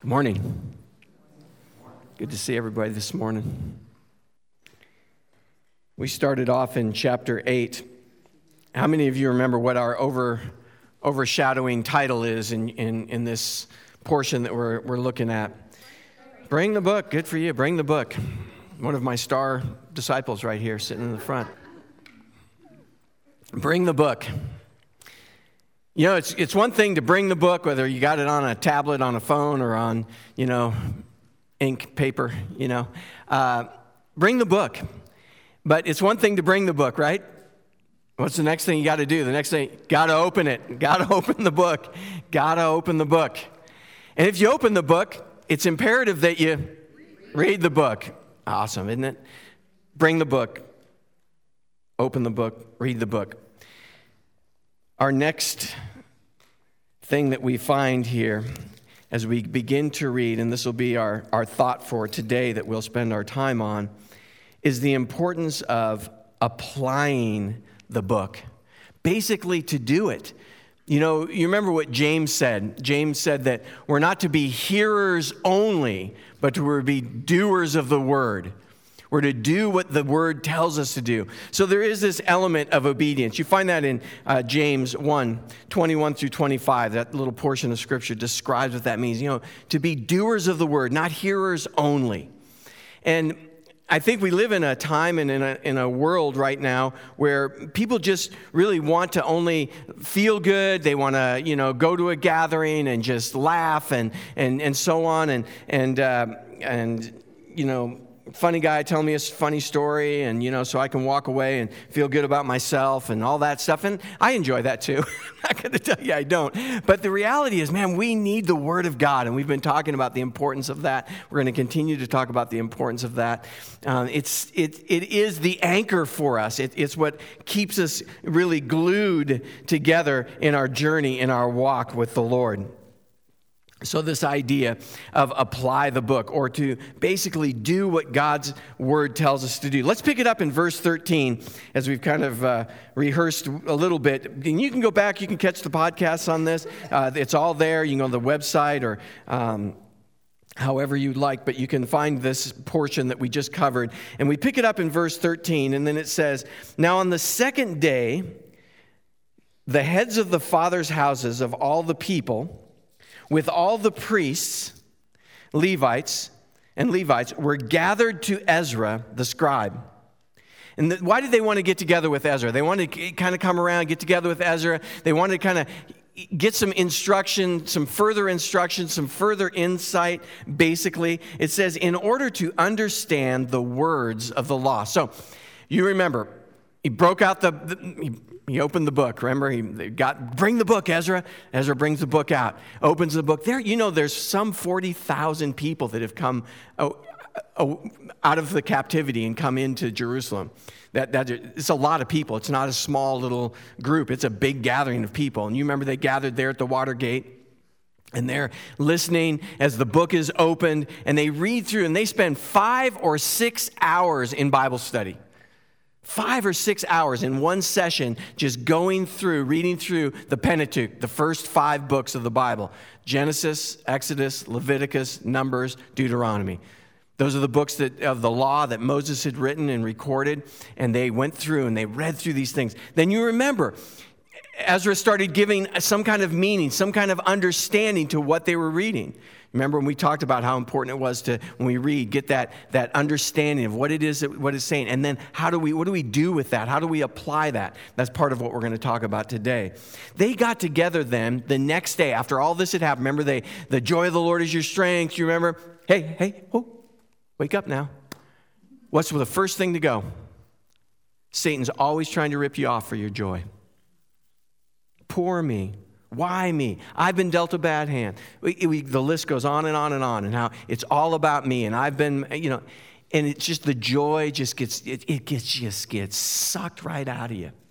Good morning. Good to see everybody this morning. We started off in chapter 8. How many of you remember what our overshadowing title is in this portion that we're looking at? Bring the book. Good for you. Bring the book. One of my star disciples right here sitting in the front. Bring the book. You know, it's one thing to bring the book, whether you got it on a tablet, on a phone, or on, ink, paper, Bring the book. But it's one thing to bring the book, right? What's the next thing you got to do? The next thing, got to open it. Got to open the book. Got to open the book. And if you open the book, it's imperative that you read the book. Awesome, isn't it? Bring the book. Open the book. Read the book. Our next thing that we find here as we begin to read, and this will be our thought for today that we'll spend our time on, is the importance of applying the book. Basically, to do it. You remember what James said. James said that we're not to be hearers only, but to be doers of the word. We're to do what the word tells us to do. So there is this element of obedience. You find that in James 1, 21 through 25. That little portion of scripture describes what that means. To be doers of the word, not hearers only. And I think we live in a time and in a world right now where people just really want to only feel good. They want to, go to a gathering and just laugh and so on and funny guy tell me a funny story and, so I can walk away and feel good about myself and all that stuff. And I enjoy that too. I'm not going to tell you I don't. But the reality is, man, we need the Word of God. And we've been talking about the importance of that. We're going to continue to talk about the importance of that. It is the anchor for us. It's what keeps us really glued together in our journey, in our walk with the Lord. So this idea of apply the book, or to basically do what God's word tells us to do. Let's pick it up in verse 13 as we've kind of rehearsed a little bit. And you can go back, you can catch the podcasts on this. It's all there. You can go to the website or however you'd like, but you can find this portion that we just covered. And we pick it up in verse 13, and then it says, "Now on the second day, the heads of the fathers' houses of all the people, with all the priests, Levites, were gathered to Ezra, the scribe." And why did they want to get together with Ezra? They wanted to kind of come around, get together with Ezra. They wanted to kind of get some instruction, some further insight, basically. It says, in order to understand the words of the law. So, you remember, he broke out he opened the book. Remember, bring the book, Ezra. Ezra brings the book out, opens the book. There's some 40,000 people that have come out of the captivity and come into Jerusalem. It's a lot of people. It's not a small little group. It's a big gathering of people. And you remember they gathered there at the water gate. And they're listening as the book is opened. And they read through, and they spend 5 or 6 hours in Bible study. 5 or 6 hours in one session, just reading through the Pentateuch, the first 5 books of the Bible. Genesis, Exodus, Leviticus, Numbers, Deuteronomy. Those are the books of the law that Moses had written and recorded, and they went through and they read through these things. Then you remember, Ezra started giving some kind of meaning, some kind of understanding to what they were reading. Remember when we talked about how important it was to, when we read, get that understanding of what it is, what it's saying, and then what do we do with that? How do we apply that? That's part of what we're going to talk about today. They got together then the next day after all this had happened. Remember, the joy of the Lord is your strength. You remember? Hey, wake up now. What's the first thing to go? Satan's always trying to rip you off for your joy. Poor me. Why me? I've been dealt a bad hand. The list goes on and on and on, and how it's all about me, and I've been, and it's just the joy just gets sucked right out of you,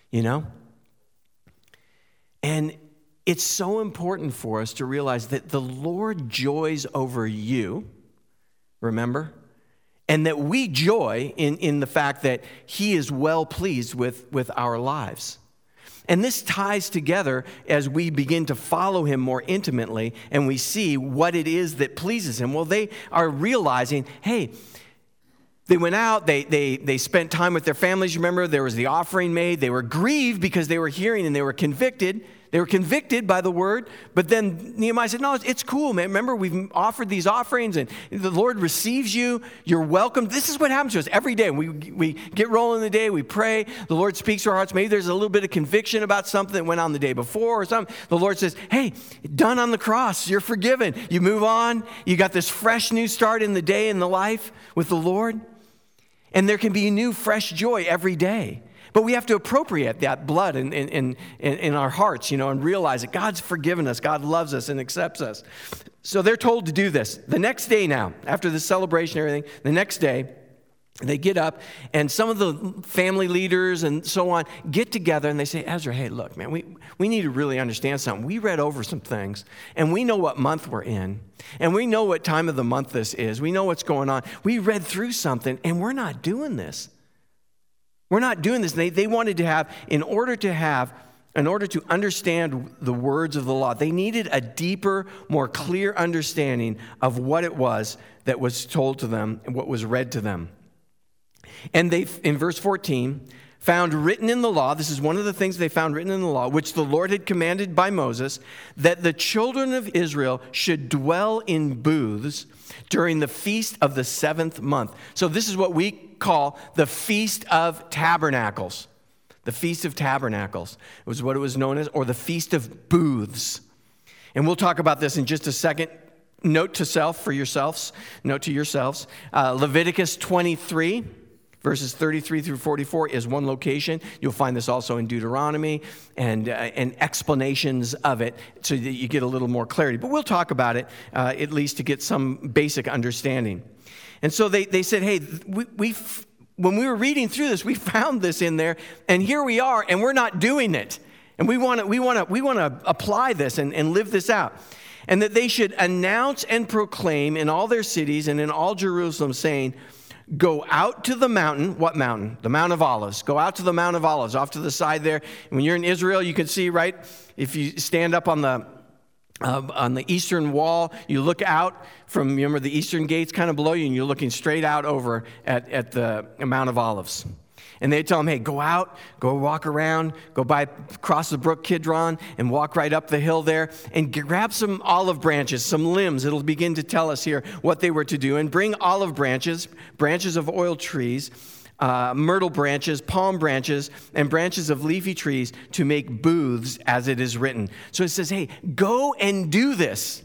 And it's so important for us to realize that the Lord joys over you, remember? And that we joy in the fact that He is well pleased with our lives. And this ties together as we begin to follow him more intimately and we see what it is that pleases him. Well, they are realizing, hey, they went out, they spent time with their families. Remember, there was the offering made. They were grieved because they were hearing and they were convicted. They were convicted by the word. But then Nehemiah said, no, it's cool, man. Remember, we've offered these offerings and the Lord receives you. You're welcome. This is what happens to us every day. We get rolling the day. We pray. The Lord speaks to our hearts. Maybe there's a little bit of conviction about something that went on the day before or something. The Lord says, hey, done on the cross. You're forgiven. You move on. You got this fresh new start in the day in the life with the Lord. And there can be new, fresh joy every day. But we have to appropriate that blood in our hearts, and realize that God's forgiven us, God loves us and accepts us. So they're told to do this. The next day now, after the celebration and everything, the next day, they get up, and some of the family leaders and so on get together, and they say, Ezra, hey, look, man, we need to really understand something. We read over some things, and we know what month we're in, and we know what time of the month this is. We know what's going on. We read through something, and we're not doing this. We're not doing this. They wanted to have, in order to understand the words of the law, they needed a deeper, more clear understanding of what it was that was told to them and what was read to them. And they, in verse 14, found written in the law, this is one of the things they found written in the law, which the Lord had commanded by Moses, that the children of Israel should dwell in booths during the feast of the 7th month. So this is what we call the Feast of Tabernacles. The Feast of Tabernacles was what it was known as, or the Feast of Booths. And we'll talk about this in just a second. Note to yourselves. Leviticus 23. Verses 33 through 44 is one location. You'll find this also in Deuteronomy and explanations of it so that you get a little more clarity. But we'll talk about it at least to get some basic understanding. And so they said, hey, when we were reading through this, we found this in there, and here we are, and we're not doing it. And we want to apply this and live this out. And that they should announce and proclaim in all their cities and in all Jerusalem, saying, go out to the mountain. What mountain? The Mount of Olives. Go out to the Mount of Olives, off to the side there. When you're in Israel, you can see, right, if you stand up on the eastern wall, you look out from, remember, the eastern gates kind of below you, and you're looking straight out over at the Mount of Olives. And they tell them, hey, go out, go walk around, cross the brook Kidron and walk right up the hill there and grab some olive branches, some limbs. It'll begin to tell us here what they were to do. And bring olive branches, branches of oil trees, myrtle branches, palm branches, and branches of leafy trees to make booths as it is written. So it says, hey, go and do this.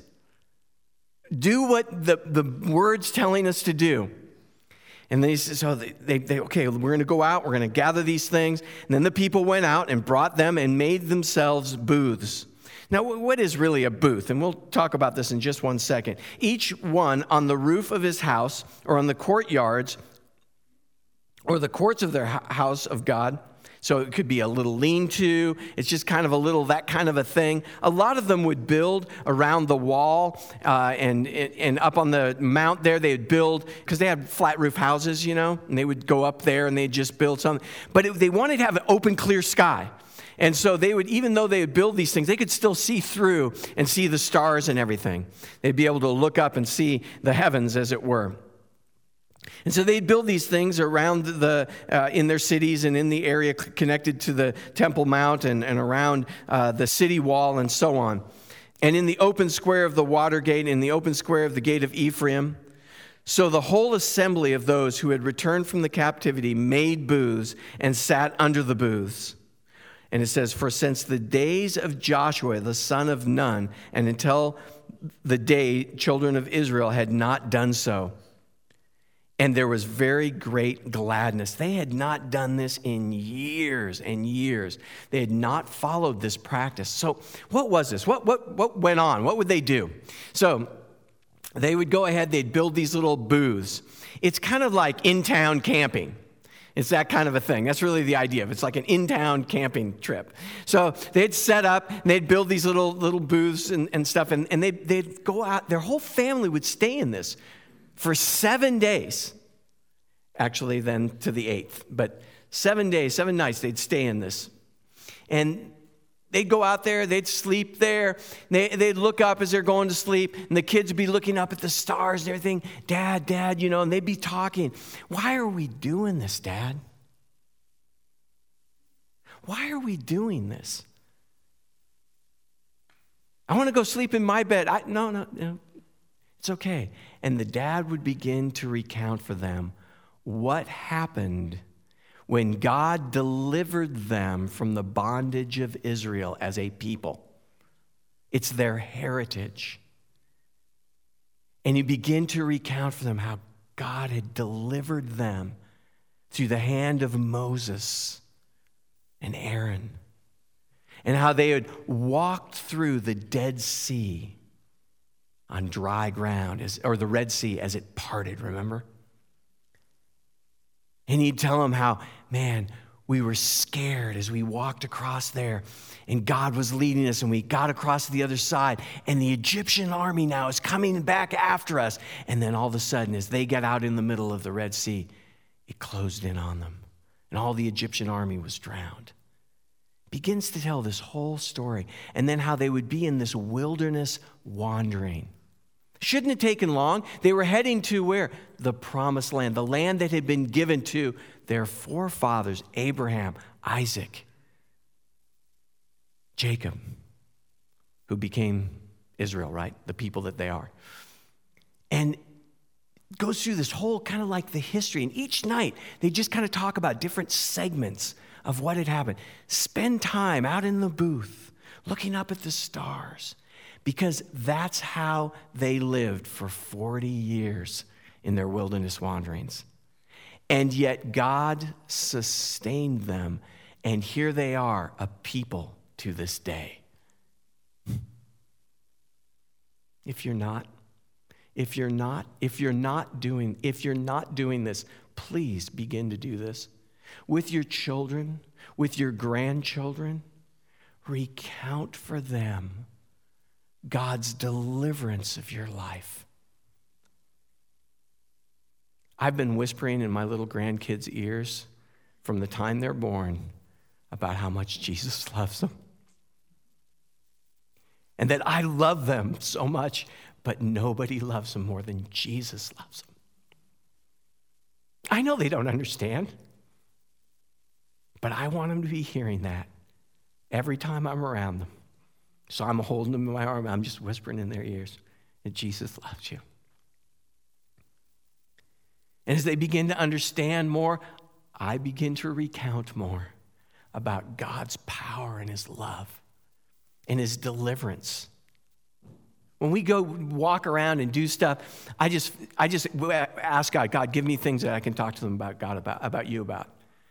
Do what the word's telling us to do. And they okay, we're going to go out, we're going to gather these things. And then the people went out and brought them and made themselves booths. Now, what is really a booth? And we'll talk about this in just one second. Each one on the roof of his house or on the courtyards or the courts of their house of God. So it could be a little lean-to. It's just kind of that kind of a thing. A lot of them would build around the wall and up on the mount there. They would build, because they had flat roof houses, and they would go up there and they'd just build something. But they wanted to have an open, clear sky. And so they would, even though they would build these things, they could still see through and see the stars and everything. They'd be able to look up and see the heavens, as it were. And so they'd build these things around in their cities and in the area connected to the Temple Mount and around the city wall and so on. And in the open square of the water gate, in the open square of the gate of Ephraim. So the whole assembly of those who had returned from the captivity made booths and sat under the booths. And it says, for since the days of Joshua, the son of Nun, and until the day children of Israel had not done so. And there was very great gladness. They had not done this in years and years. They had not followed this practice. So what was this? What went on? What would they do? So they would go ahead, they'd build these little booths. It's kind of like in-town camping. It's that kind of a thing. That's really the idea of it. It's like an in-town camping trip. So they'd set up, and they'd build these little booths and stuff, and they'd go out. Their whole family would stay in this for 7 days, actually then to the 8th. But 7 days, 7 nights, they'd stay in this. And they'd go out there, they'd sleep there. They'd look up as they're going to sleep, and the kids would be looking up at the stars and everything. Dad, and they'd be talking. Why are we doing this, Dad? Why are we doing this? I want to go sleep in my bed. No, it's okay. And the dad would begin to recount for them what happened when God delivered them from the bondage of Israel as a people. It's their heritage. And he began to recount for them how God had delivered them through the hand of Moses and Aaron, and how they had walked through the Dead Sea on dry ground, or the Red Sea as it parted, remember? And he'd tell them how, man, we were scared as we walked across there, and God was leading us, and we got across to the other side, and the Egyptian army now is coming back after us. And then all of a sudden, as they get out in the middle of the Red Sea, it closed in on them, and all the Egyptian army was drowned. Begins to tell this whole story, and then how they would be in this wilderness wandering. Shouldn't have taken long. They were heading to where? The promised land, the land that had been given to their forefathers, Abraham, Isaac, Jacob, who became Israel, right? The people that they are. And goes through this whole kind of like the history. And each night, they just kind of talk about different segments of what had happened. Spend time out in the booth, looking up at the stars, because that's how they lived for 40 years in their wilderness wanderings. And yet God sustained them, and here they are, a people to this day. If you're not doing this, please begin to do this. With your children, with your grandchildren, recount for them God's deliverance of your life. I've been whispering in my little grandkids' ears from the time they're born about how much Jesus loves them. And that I love them so much, but nobody loves them more than Jesus loves them. I know they don't understand, but I want them to be hearing that every time I'm around them. So I'm holding them in my arm. I'm just whispering in their ears that Jesus loves you. And as they begin to understand more, I begin to recount more about God's power and his love and his deliverance. When we go walk around and do stuff, I just ask God, give me things that I can talk to them about God, about you about.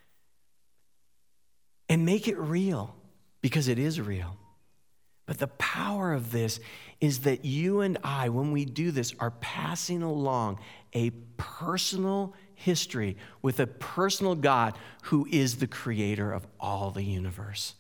And make it real, because it is real. But the power of this is that you and I, when we do this, are passing along a personal history with a personal God who is the creator of all the universe.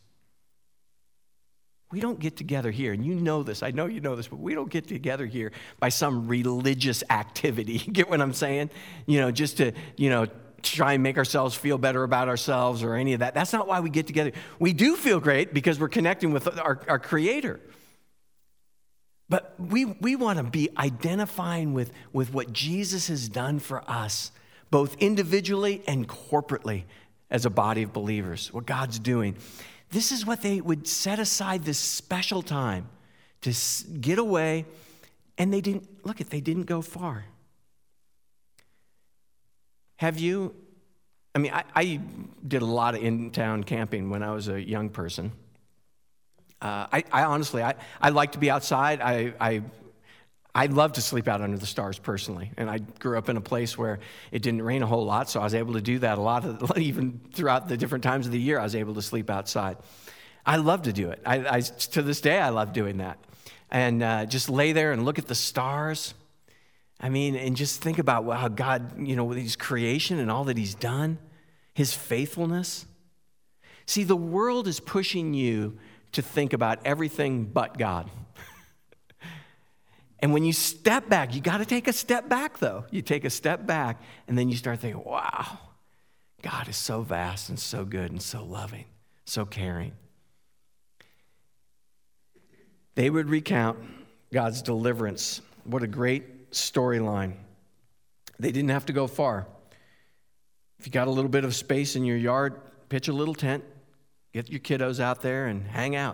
We don't get together here, and you know this, I know you know this, but we don't get together here by some religious activity. Get what I'm saying? Just to, try and make ourselves feel better about ourselves or any of that. That's not why we get together. We do feel great because we're connecting with our Creator. But we want to be identifying with what Jesus has done for us, both individually and corporately as a body of believers, what God's doing. This is what they would set aside this special time to get away, and they didn't go far. Have you? I did a lot of in-town camping when I was a young person. I honestly like to be outside. I love to sleep out under the stars personally. And I grew up in a place where it didn't rain a whole lot, so I was able to do that a lot, even throughout the different times of the year, I was able to sleep outside. I love to do it. I to this day, I love doing that. And just lay there and look at the stars. And just think about how God, with his creation and all that he's done, his faithfulness. See, the world is pushing you to think about everything but God. And when you step back, you got to take a step back, though. You take a step back, and then you start thinking, wow, God is so vast and so good and so loving, so caring. They would recount God's deliverance. What a great storyline. They didn't have to go far. If you got a little bit of space in your yard, pitch a little tent, get your kiddos out there and hang out.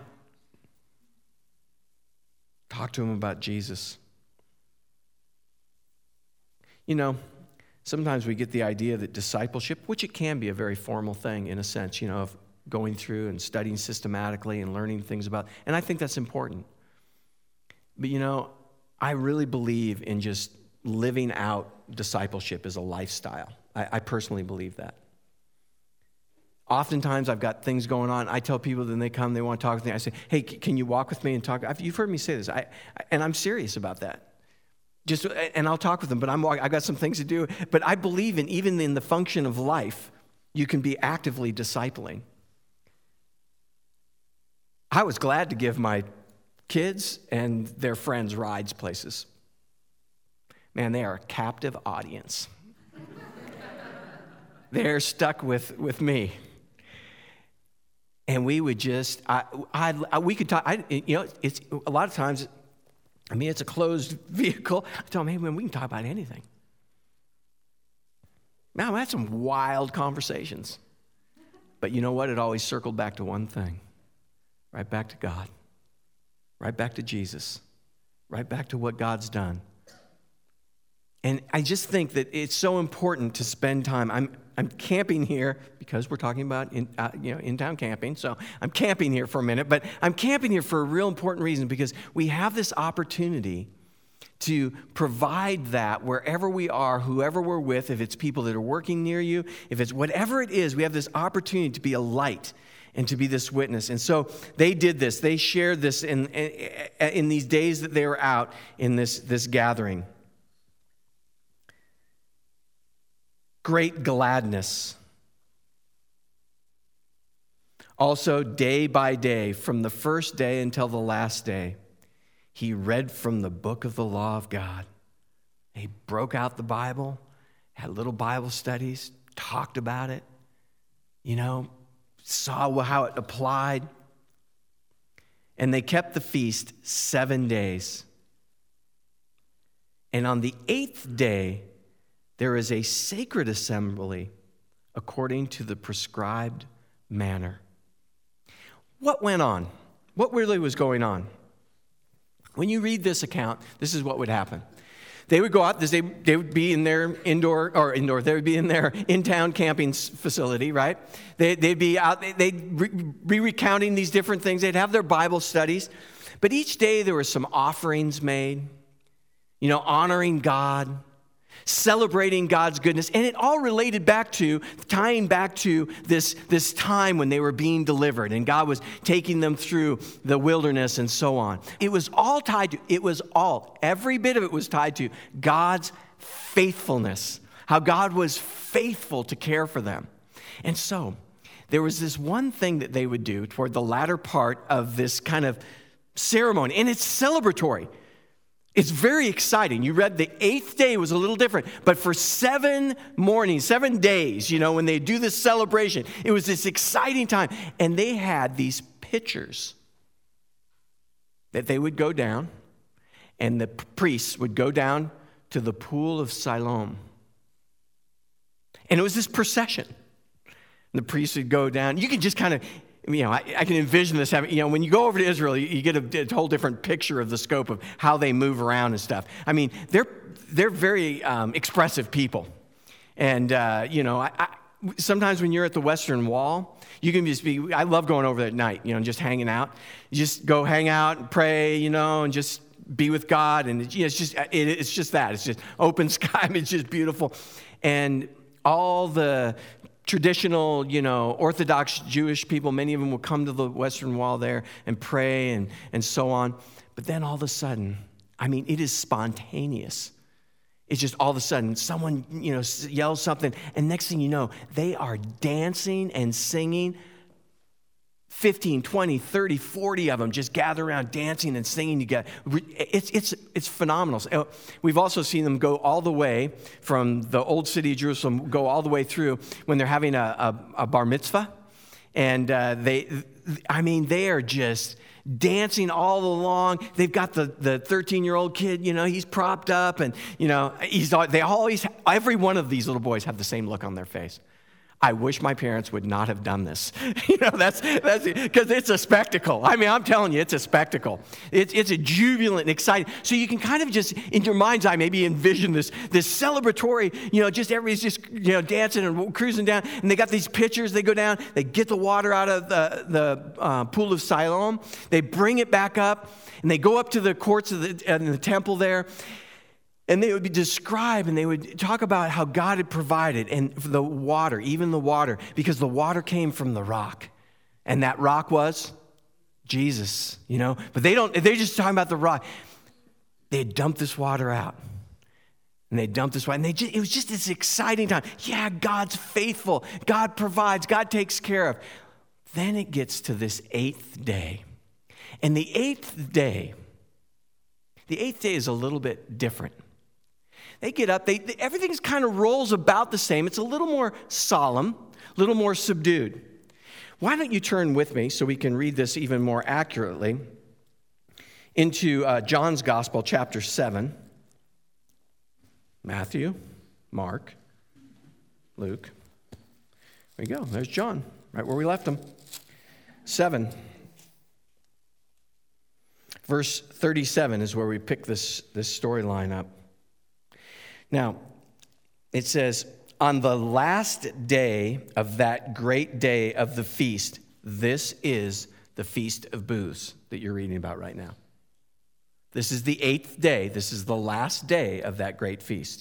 Talk to them about Jesus. You know, sometimes we get the idea that discipleship, which it can be a very formal thing in a sense, you know, of going through and studying systematically and learning things about, and I think that's important. But you know, I really believe in just living out discipleship as a lifestyle. I personally believe that. Oftentimes I've got things going on. I tell people, then they come, they want to talk with me. I say, hey, can you walk with me and talk? You've heard me say this, and I'm serious about that. And I'll talk with them, but I've got some things to do. But I believe even in the function of life, you can be actively discipling. I was glad to give my kids and their friends rides places. Man, they are a captive audience. They're stuck with me. And we would just, we could talk, it's a lot of times, it's a closed vehicle. I tell them, hey, man, we can talk about anything. Now, I had some wild conversations. But you know what? It always circled back to one thing. Right back to God. Right back to Jesus. Right back to what God's done. And I just think that it's so important to spend time. I'm camping here because we're talking about in-town camping. So I'm camping here for a minute, but I'm camping here for a real important reason because we have this opportunity to provide that wherever we are, whoever we're with, if it's people that are working near you, if it's whatever it is, we have this opportunity to be a light and to be this witness. And so they did this. They shared this in these days that they were out in this gathering. Great gladness. Also, day by day, from the first day until the last day, he read from the book of the law of God. He broke out the Bible, had little Bible studies, talked about it, saw how it applied. And they kept the feast 7 days. And on the 8th day, there is a sacred assembly according to the prescribed manner. What went on? What really was going on? When you read this account, this is what would happen. They would go out, they would be in their they would be in their in-town camping facility, right? They'd be out, they'd be recounting these different things. They'd have their Bible studies. But each day there were some offerings made, honoring God, celebrating God's goodness, and it all related tying back to this time when they were being delivered, and God was taking them through the wilderness and so on. It was all tied to, every bit of it was tied to God's faithfulness, how God was faithful to care for them. And so, there was this one thing that they would do toward the latter part of this kind of ceremony, and it's celebratory. It's very exciting. You read the 8th day was a little different, but for 7 days, when they do this celebration, it was this exciting time. And they had these pitchers that they would go down, and the priests would go down to the pool of Siloam. And it was this procession. And the priests would go down. You can just kind of, I can envision this happening. When you go over to Israel, you get a whole different picture of the scope of how they move around and stuff. They're very expressive people. And, sometimes when you're at the Western Wall, you can just I love going over there at night, just hanging out. You just go hang out and pray, and just be with God. And it's just that. It's just open sky. It's just beautiful. And all the traditional, Orthodox Jewish people, many of them will come to the Western Wall there and pray and so on. But then all of a sudden, it is spontaneous. It's just all of a sudden, someone, yells something, and next thing you know, they are dancing and singing. 15, 20, 30, 40 of them just gather around dancing and singing together. It's phenomenal. We've also seen them go all the way from the old city of Jerusalem, go all the way through when they're having a bar mitzvah. And they are just dancing all along. They've got the 13-year-old kid, he's propped up, and, every one of these little boys have the same look on their face. I wish my parents would not have done this. That's because it's a spectacle. I'm telling you, it's a spectacle. It's a jubilant and exciting. So you can kind of just, in your mind's eye, maybe envision this celebratory, just everybody's just, dancing and cruising down. And they got these pitchers. They go down. They get the water out of the pool of Siloam. They bring it back up, and they go up to the courts of the temple there. And they would describe, and they would talk about how God had provided, and the water, even the water, because the water came from the rock. And that rock was Jesus, But they're just talking about the rock. They had dumped this water out. And they dumped this water. And it was just this exciting time. Yeah, God's faithful. God provides. God takes care of. Then it gets to this 8th day. And the eighth day is a little bit different. They get up, everything kind of rolls about the same. It's a little more solemn, a little more subdued. Why don't you turn with me so we can read this even more accurately into John's Gospel, chapter 7. Matthew, Mark, Luke. There we go. There's John, right where we left him. 7. Verse 37 is where we pick this storyline up. Now, it says, on the last day of that great day of the feast, this is the Feast of Booths that you're reading about right now. This is the 8th day. This is the last day of that great feast.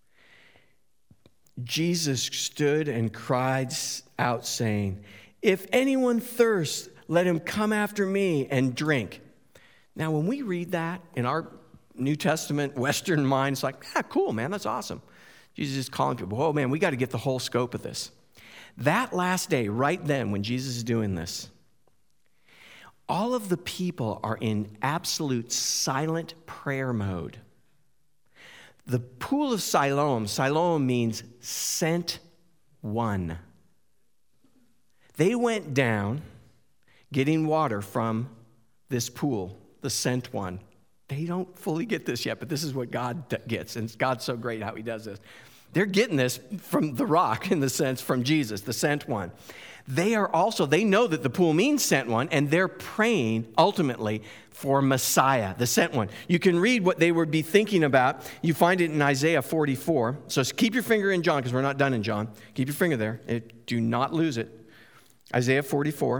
Jesus stood and cried out, saying, if anyone thirsts, let him come after me and drink. Now, when we read that in our New Testament, Western mind, it's like, cool, man, that's awesome. Jesus is calling people, oh, man, we got to get the whole scope of this. That last day, right then, when Jesus is doing this, all of the people are in absolute silent prayer mode. The pool of Siloam means sent one. They went down getting water from this pool, the sent one. They don't fully get this yet, but this is what God gets, and God's so great how he does this. They're getting this from the rock, in the sense, from Jesus, the sent one. They know that the pool means sent one, and they're praying ultimately for Messiah, the sent one. You can read what they would be thinking about. You find it in Isaiah 44. So keep your finger in John, because we're not done in John. Keep your finger there. Do not lose it. Isaiah 44.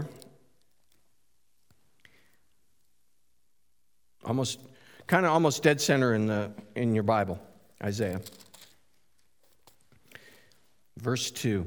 Almost dead center in your Bible, Isaiah. Verse 2.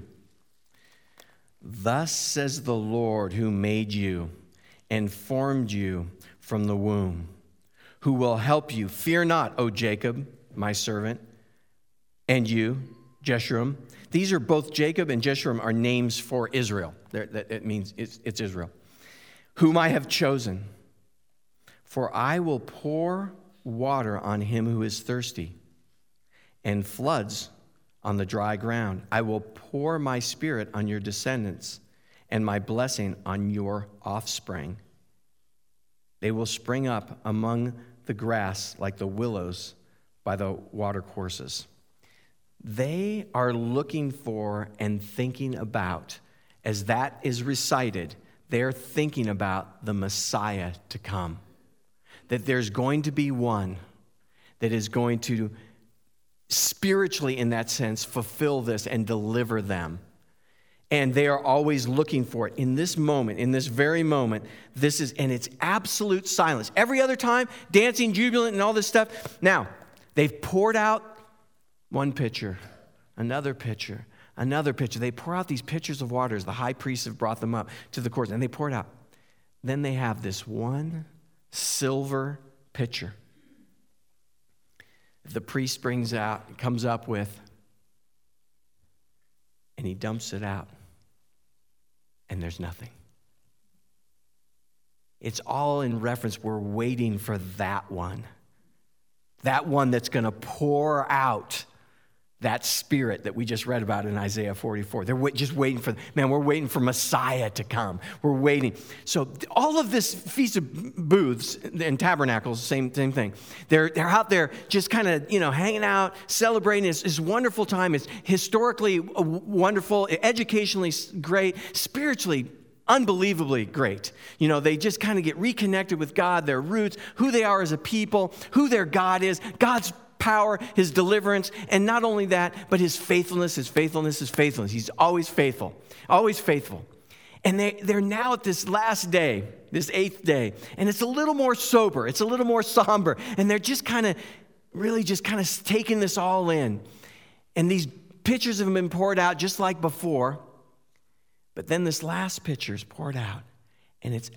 Thus says the Lord who made you and formed you from the womb, who will help you. Fear not, O Jacob, my servant, and you, Jeshurun. These are both, Jacob and Jeshurun are names for Israel. It means it's Israel. Whom I have chosen. For I will pour water on him who is thirsty, and floods on the dry ground. I will pour my spirit on your descendants, and my blessing on your offspring. They will spring up among the grass like the willows by the watercourses. They are looking for and thinking about, as that is recited, they're thinking about the Messiah to come. That there's going to be one that is going to spiritually, in that sense, fulfill this and deliver them. And they are always looking for it. In this moment, in this very moment, and it's absolute silence. Every other time, dancing, jubilant, and all this stuff. Now, they've poured out one pitcher, another pitcher, another pitcher. They pour out these pitchers of water as the high priests have brought them up to the courts, and they pour it out. Then they have this one silver pitcher. The priest comes up with, and he dumps it out, and there's nothing. It's all in reference, we're waiting for that one that's going to pour out that Spirit that we just read about in Isaiah 44. They're just waiting for, we're waiting for Messiah to come. We're waiting. So all of this Feast of Booths and Tabernacles, same thing. They're out there just kind of, hanging out, celebrating. It's wonderful time. It's historically wonderful, educationally great, spiritually unbelievably great. They just kind of get reconnected with God, their roots, who they are as a people, who their God is, God's power, his deliverance, and not only that, but his faithfulness. He's always faithful, always faithful. And they're now at this last day, this 8th day, and it's a little more sober, it's a little more somber, and they're just kind of taking this all in. And these pictures have been poured out just like before, but then this last picture is poured out, and it's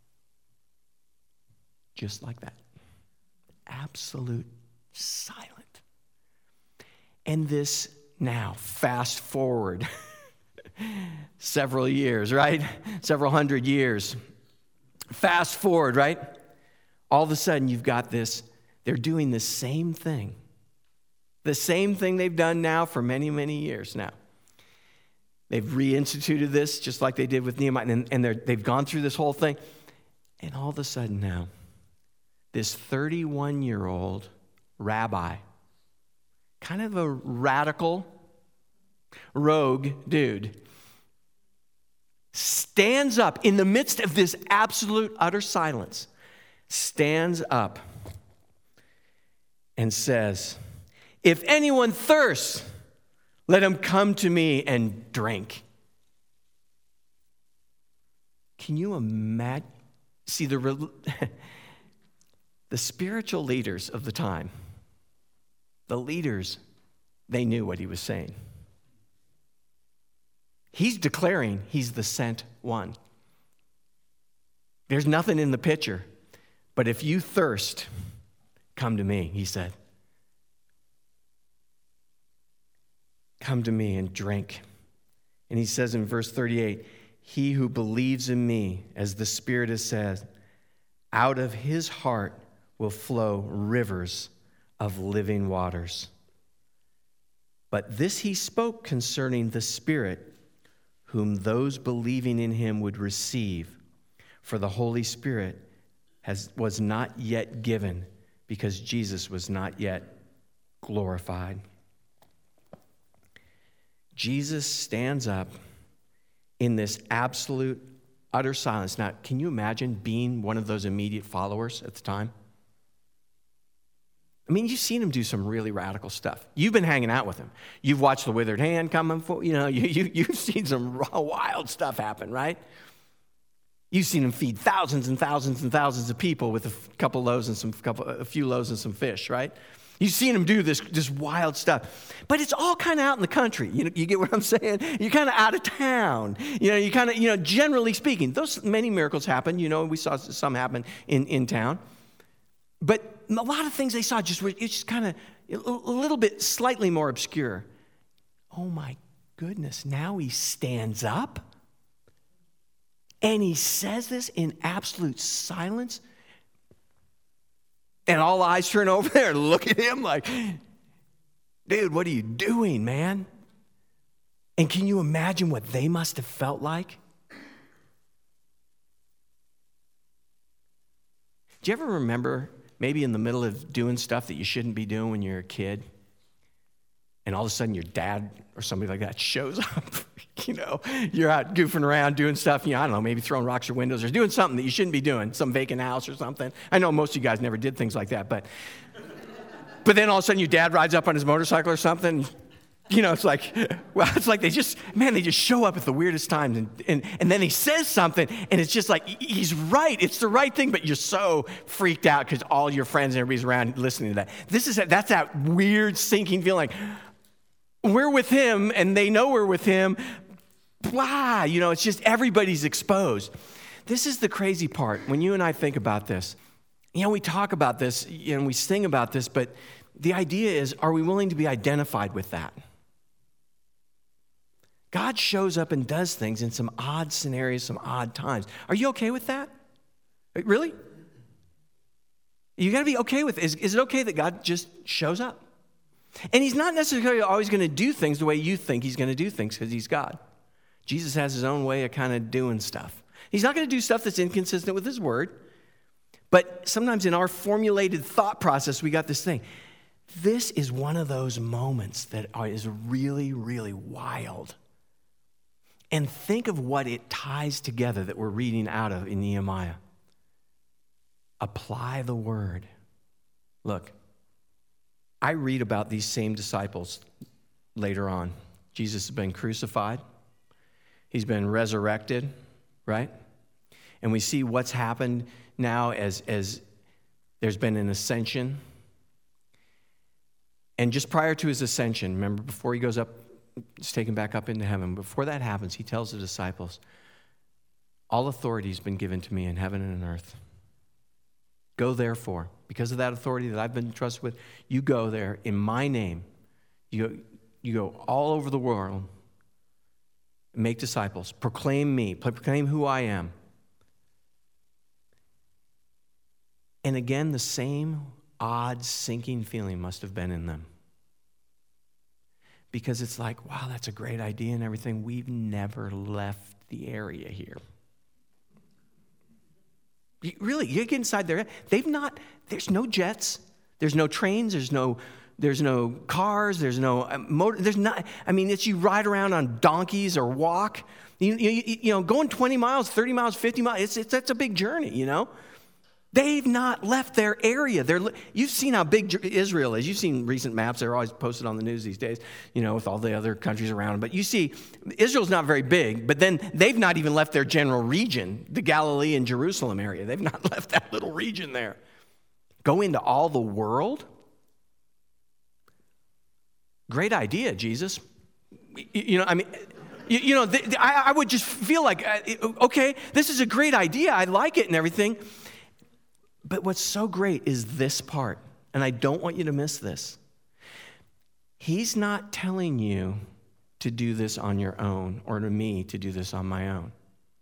just like that. Absolute silent. And this now, fast forward several years, right? Several hundred years. Fast forward, right? All of a sudden you've got this, they're doing the same thing. The same thing they've done now for many, many years now. They've reinstituted this just like they did with Nehemiah, and they've gone through this whole thing. And all of a sudden now, this 31-year-old rabbi, kind of a radical, rogue dude, stands up in the midst of this absolute, utter silence, stands up and says, "If anyone thirsts, let him come to me and drink." Can you imagine? See, the spiritual leaders of the time, the leaders, they knew what he was saying. He's declaring he's the sent one. There's nothing in the picture, but if you thirst, come to me, he said. Come to me and drink. And he says in verse 38, he who believes in me, as the Spirit has said, out of his heart will flow rivers of living waters. But this he spoke concerning the Spirit, whom those believing in him would receive. For the Holy Spirit was not yet given, because Jesus was not yet glorified. Jesus stands up in this absolute, utter silence. Now, can you imagine being one of those immediate followers at the time? I mean, you've seen him do some really radical stuff. You've been hanging out with him. You've watched the withered hand come, you've seen some wild stuff happen, right? You've seen him feed thousands and thousands and thousands of people with a few loaves and some fish, right? You've seen him do this wild stuff. But it's all kind of out in the country. You get what I'm saying? You're kind of out of town. You kind of, generally speaking, those many miracles happen. We saw some happen in town. But a lot of things they saw it's just kind of a little bit slightly more obscure. Oh my goodness, now he stands up and he says this in absolute silence. And all eyes turn over there and look at him like, dude, what are you doing, man? And can you imagine what they must have felt like? Do you ever remember maybe in the middle of doing stuff that you shouldn't be doing when you're a kid, and all of a sudden your dad or somebody like that shows up? You're out goofing around doing stuff, I don't know, maybe throwing rocks or windows or doing something that you shouldn't be doing, some vacant house or something. I know most of you guys never did things like that, but then all of a sudden your dad rides up on his motorcycle or something. It's like they just show up at the weirdest times, and then he says something, and it's just like, he's right, it's the right thing, but you're so freaked out because all your friends and everybody's around listening to that. That's that weird sinking feeling, like, we're with him, and they know we're with him, blah, it's just everybody's exposed. This is the crazy part, when you and I think about this. We talk about this, and we sing about this, but the idea is, are we willing to be identified with that? God shows up and does things in some odd scenarios, some odd times. Are you okay with that? Really? You got to be okay with it. Is it okay that God just shows up? And he's not necessarily always going to do things the way you think he's going to do things because he's God. Jesus has his own way of kind of doing stuff. He's not going to do stuff that's inconsistent with his word. But sometimes in our formulated thought process, we got this thing. This is one of those moments that is really, really wild. And think of what it ties together that we're reading out of in Nehemiah. Apply the word. Look, I read about these same disciples later on. Jesus has been crucified. He's been resurrected, right? And we see what's happened now as there's been an ascension. And just prior to his ascension, remember, before he goes up, he's taken back up into heaven. Before that happens, he tells the disciples, all authority has been given to me in heaven and on earth. Go therefore, because of that authority that I've been entrusted with, you go there in my name. You go all over the world, make disciples, proclaim me, proclaim who I am. And again, the same odd sinking feeling must have been in them. Because it's like, wow, that's a great idea and everything. We've never left the area here. Really, you get inside there. There's no jets. There's no trains. There's no cars. There's no motor. It's you ride around on donkeys or walk. You know, going 20 miles, 30 miles, 50 miles, that's a big journey, you know. They've not left their area. You've seen how big Israel is. You've seen recent maps. They're always posted on the news these days, you know, with all the other countries around. But you see, Israel's not very big, but then they've not even left their general region, the Galilee and Jerusalem area. They've not left that little region there. Go into all the world? Great idea, Jesus. I would just feel like, okay, this is a great idea. I like it and everything. But what's so great is this part, and I don't want you to miss this. He's not telling you to do this on your own or to me to do this on my own.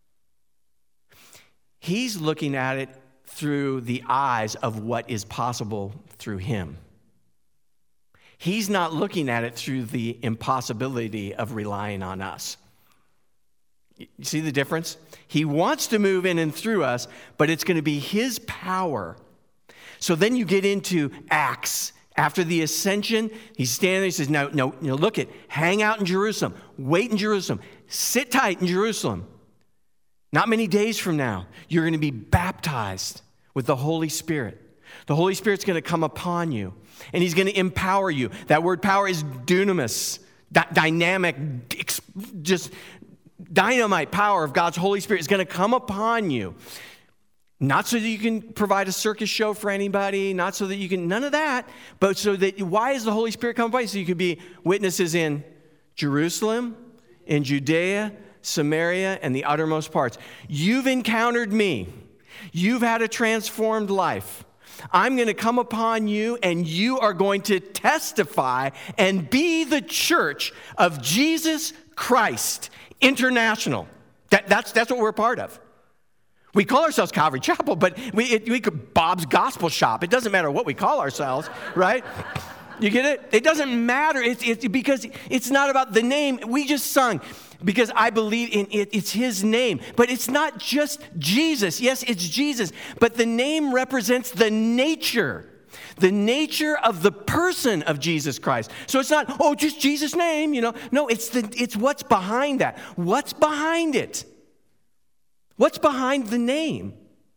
He's looking at it through the eyes of what is possible through him. He's not looking at it through the impossibility of relying on us. You see the difference? He wants to move in and through us, but it's going to be his power. So then you get into Acts. After the ascension, he's standing there, he says, no, look it, hang out in Jerusalem, wait in Jerusalem, sit tight in Jerusalem. Not many days from now, you're going to be baptized with the Holy Spirit. The Holy Spirit's going to come upon you, and he's going to empower you. That word power is dunamis, dynamic, just dynamite power of God's Holy Spirit is going to come upon you. Not so that you can provide a circus show for anybody, not so that you can, none of that, but so that, why is the Holy Spirit come upon you? So you can be witnesses in Jerusalem, in Judea, Samaria, and the uttermost parts. You've encountered me. You've had a transformed life. I'm going to come upon you, and you are going to testify and be the church of Jesus Christ International. That's what we're a part of. We call ourselves Calvary Chapel, but we could Bob's Gospel Shop. It doesn't matter what we call ourselves, right? You get it? It doesn't matter. It's because it's not about the name. We just sung because I believe in it. It's his name. But it's not just Jesus. Yes, it's Jesus. But the name represents the nature of the person of Jesus Christ. So it's not, just Jesus' name, you know. No, it's what's behind that. What's behind it? What's behind the name?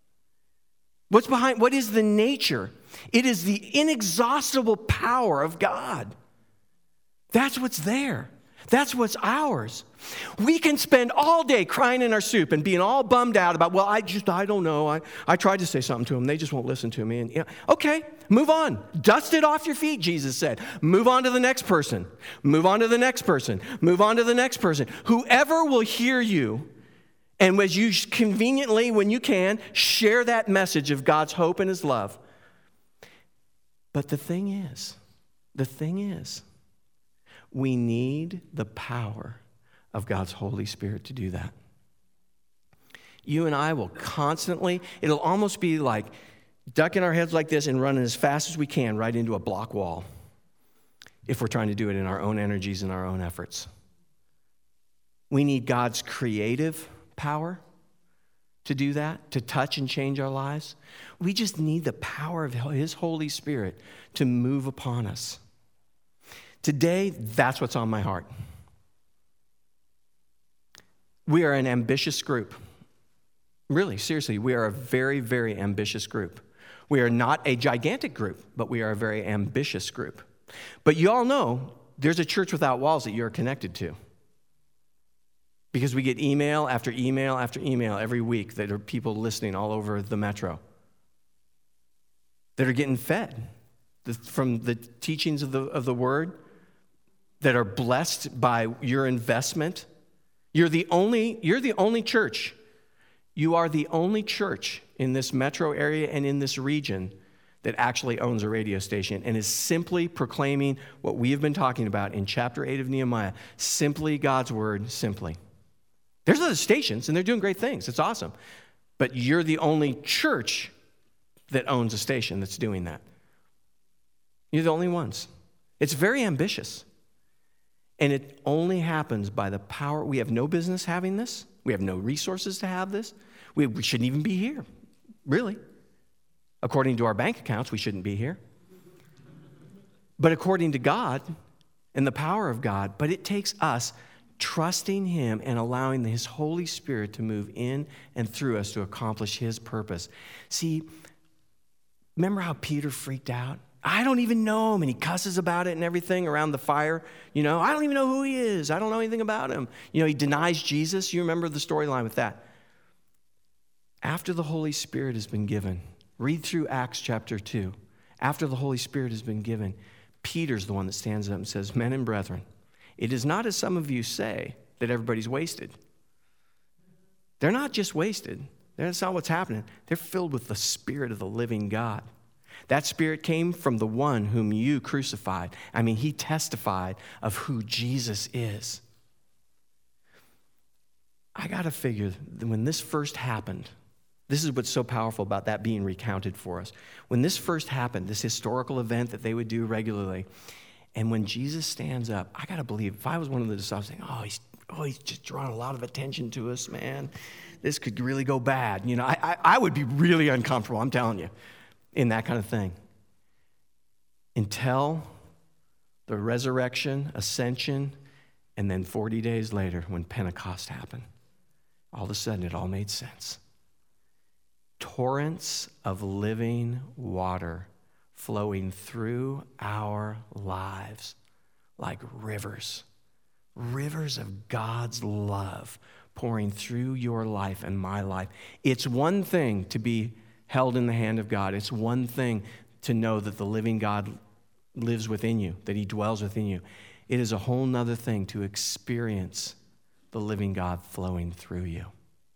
What is the nature? It is the inexhaustible power of God. That's what's there. That's what's ours. We can spend all day crying in our soup and being all bummed out about, I don't know. I tried to say something to them. They just won't listen to me. And okay, move on. Dust it off your feet, Jesus said. Move on to the next person. Move on to the next person. Move on to the next person. Whoever will hear you, and as you conveniently, when you can, share that message of God's hope and his love. But the thing is, we need the power of God's Holy Spirit to do that. You and I will constantly, it'll almost be like ducking our heads like this and running as fast as we can right into a block wall. if we're trying to do it in our own energies and our own efforts. We need God's creative power to do that, to touch and change our lives. We just need the power of his Holy Spirit to move upon us. Today, that's what's on my heart. We are an ambitious group. Really, seriously, we are a very, very ambitious group. We are not a gigantic group, but we are a very ambitious group. But you all know there's a church without walls that you're connected to. Because we get email after email after email every week that are people listening all over the metro that are getting fed from the teachings of the word, that are blessed by your investment. You're the only church. You are the only church in this metro area and in this region that actually owns a radio station and is simply proclaiming what we have been talking about in chapter 8 of Nehemiah, simply God's word, simply. There's other stations, and they're doing great things. It's awesome. But you're the only church that owns a station that's doing that. You're the only ones. It's very ambitious. And it only happens by the power. We have no business having this. We have no resources to have this. We shouldn't even be here, really. According to our bank accounts, we shouldn't be here. But according to God and the power of God, but it takes us trusting him and allowing his Holy Spirit to move in and through us to accomplish his purpose. See, remember how Peter freaked out? I don't even know him, and he cusses about it and everything around the fire. I don't even know who he is. I don't know anything about him. He denies Jesus. You remember the storyline with that. After the Holy Spirit has been given, read through Acts chapter 2. After the Holy Spirit has been given, Peter's the one that stands up and says, "Men and brethren, it is not as some of you say that everybody's wasted." They're not just wasted. That's not what's happening. They're filled with the Spirit of the living God. That Spirit came from the one whom you crucified. He testified of who Jesus is. I got to figure that when this first happened, this is what's so powerful about that being recounted for us. When this first happened, this historical event that they would do regularly, and when Jesus stands up, I got to believe, if I was one of the disciples saying, he's just drawing a lot of attention to us, man. This could really go bad. I would be really uncomfortable, I'm telling you, in that kind of thing. Until the resurrection, ascension, and then 40 days later when Pentecost happened, all of a sudden it all made sense. Torrents of living water flowing through our lives like rivers of God's love pouring through your life and my life. It's one thing to be held in the hand of God. It's one thing to know that the living God lives within you, that he dwells within you. It is a whole nother thing to experience the living God flowing through you.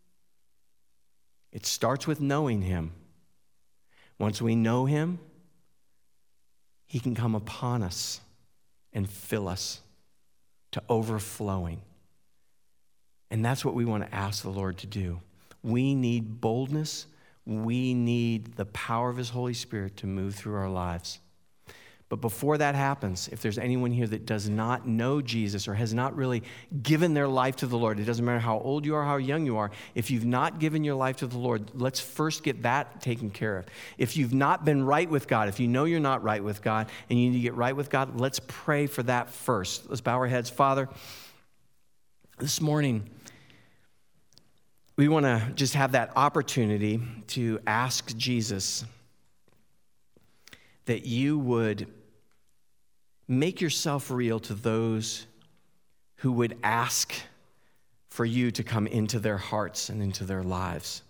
It starts with knowing him. Once we know him, he can come upon us and fill us to overflowing. And that's what we want to ask the Lord to do. We need boldness. We need the power of his Holy Spirit to move through our lives. But before that happens, if there's anyone here that does not know Jesus or has not really given their life to the Lord, it doesn't matter how old you are, how young you are, if you've not given your life to the Lord, let's first get that taken care of. If you've not been right with God, if you know you're not right with God and you need to get right with God, let's pray for that first. Let's bow our heads. Father, this morning, we want to just have that opportunity to ask Jesus that you would make yourself real to those who would ask for you to come into their hearts and into their lives.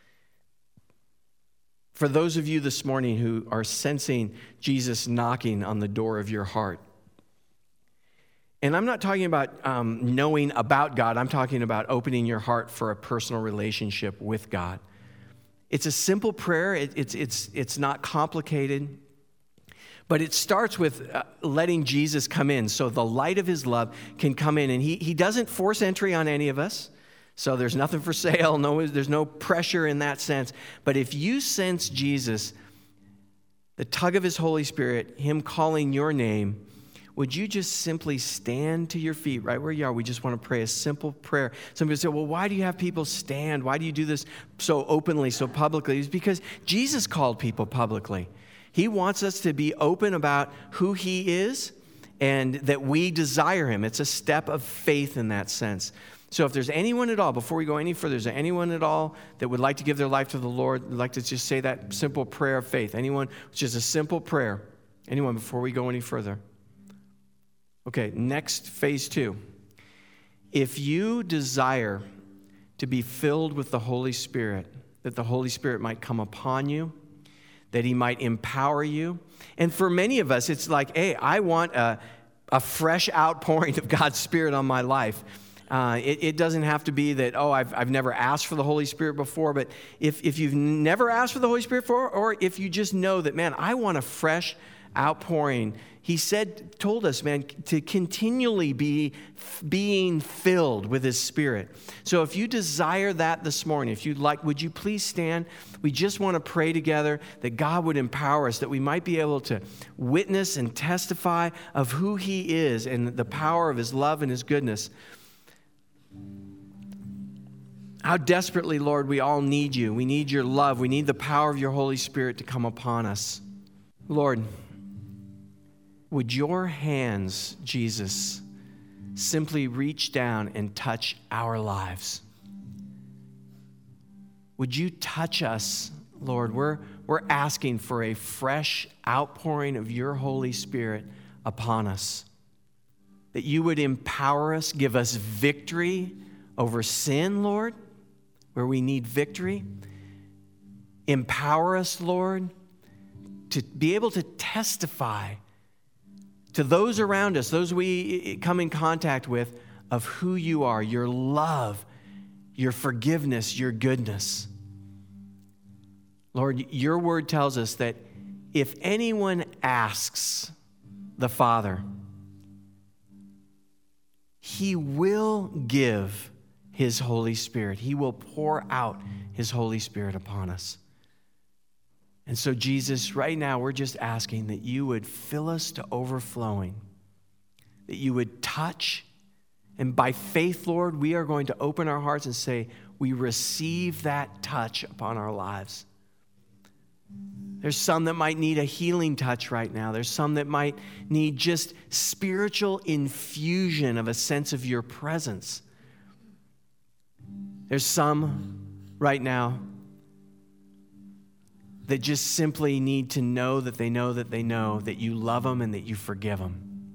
For those of you this morning who are sensing Jesus knocking on the door of your heart, and I'm not talking about knowing about God. I'm talking about opening your heart for a personal relationship with God. It's a simple prayer. It's not complicated. But it starts with letting Jesus come in so the light of his love can come in. And he doesn't force entry on any of us. So there's nothing for sale. There's no pressure in that sense. But if you sense Jesus, the tug of his Holy Spirit, him calling your name, would you just simply stand to your feet right where you are? We just want to pray a simple prayer. Some people say, well, why do you have people stand? Why do you do this so openly, so publicly? It's because Jesus called people publicly. He wants us to be open about who he is and that we desire him. It's a step of faith in that sense. So if there's anyone at all, before we go any further, is there anyone at all that would like to give their life to the Lord, would like to just say that simple prayer of faith? Anyone? It's just a simple prayer. Anyone before we go any further? Okay, next, phase 2. If you desire to be filled with the Holy Spirit, that the Holy Spirit might come upon you, that he might empower you. And for many of us, it's like, hey, I want a fresh outpouring of God's Spirit on my life. It doesn't have to be that, I've never asked for the Holy Spirit before, but if you've never asked for the Holy Spirit before, or if you just know that, man, I want a fresh outpouring. He told us, man, to continually be being filled with his Spirit. So if you desire that this morning, if you'd like, would you please stand? We just want to pray together that God would empower us, that we might be able to witness and testify of who he is and the power of his love and his goodness. How desperately, Lord, we all need you. We need your love. We need the power of your Holy Spirit to come upon us. Lord, would your hands, Jesus, simply reach down and touch our lives? Would you touch us, Lord? We're asking for a fresh outpouring of your Holy Spirit upon us. That you would empower us, give us victory over sin, Lord, where we need victory. Empower us, Lord, to be able to testify to those around us, those we come in contact with, of who you are, your love, your forgiveness, your goodness. Lord, your word tells us that if anyone asks the Father, he will give his Holy Spirit. He will pour out his Holy Spirit upon us. And so, Jesus, right now, we're just asking that you would fill us to overflowing, that you would touch. And by faith, Lord, we are going to open our hearts and say, we receive that touch upon our lives. There's some that might need a healing touch right now. There's some that might need just spiritual infusion of a sense of your presence. There's some right now that just simply need to know that they know that they know that you love them and that you forgive them.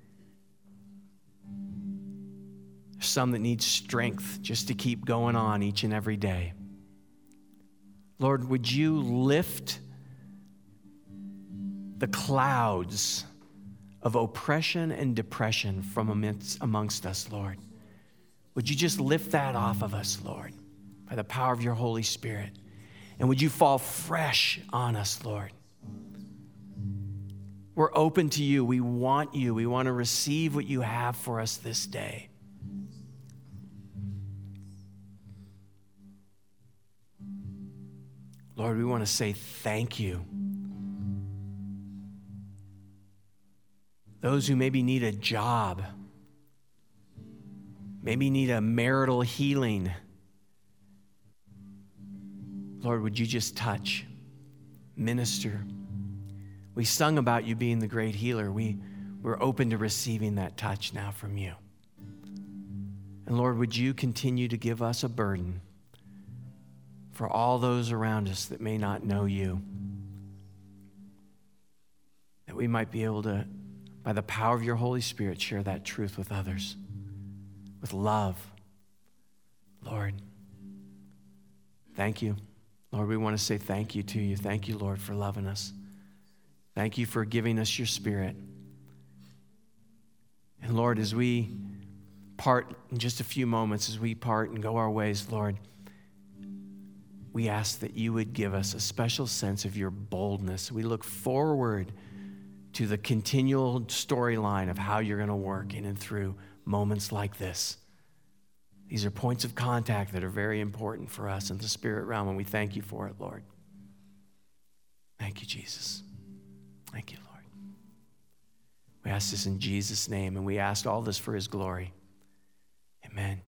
There's some that need strength just to keep going on each and every day. Lord, would you lift the clouds of oppression and depression from amongst us, Lord? Would you just lift that off of us, Lord, by the power of your Holy Spirit? And would you fall fresh on us, Lord? We're open to you. We want you. We want to receive what you have for us this day. Lord, we want to say thank you. Those who maybe need a job, maybe need a marital healing, Lord, would you just touch, minister? We sung about you being the great healer. We're open to receiving that touch now from you. And Lord, would you continue to give us a burden for all those around us that may not know you, that we might be able to, by the power of your Holy Spirit, share that truth with others, with love. Lord, thank you. Lord, we want to say thank you to you. Thank you, Lord, for loving us. Thank you for giving us your Spirit. And Lord, as we part in just a few moments, as we part and go our ways, Lord, we ask that you would give us a special sense of your boldness. We look forward to the continual storyline of how you're going to work in and through moments like this. These are points of contact that are very important for us in the spirit realm, and we thank you for it, Lord. Thank you, Jesus. Thank you, Lord. We ask this in Jesus' name, and we ask all this for his glory. Amen.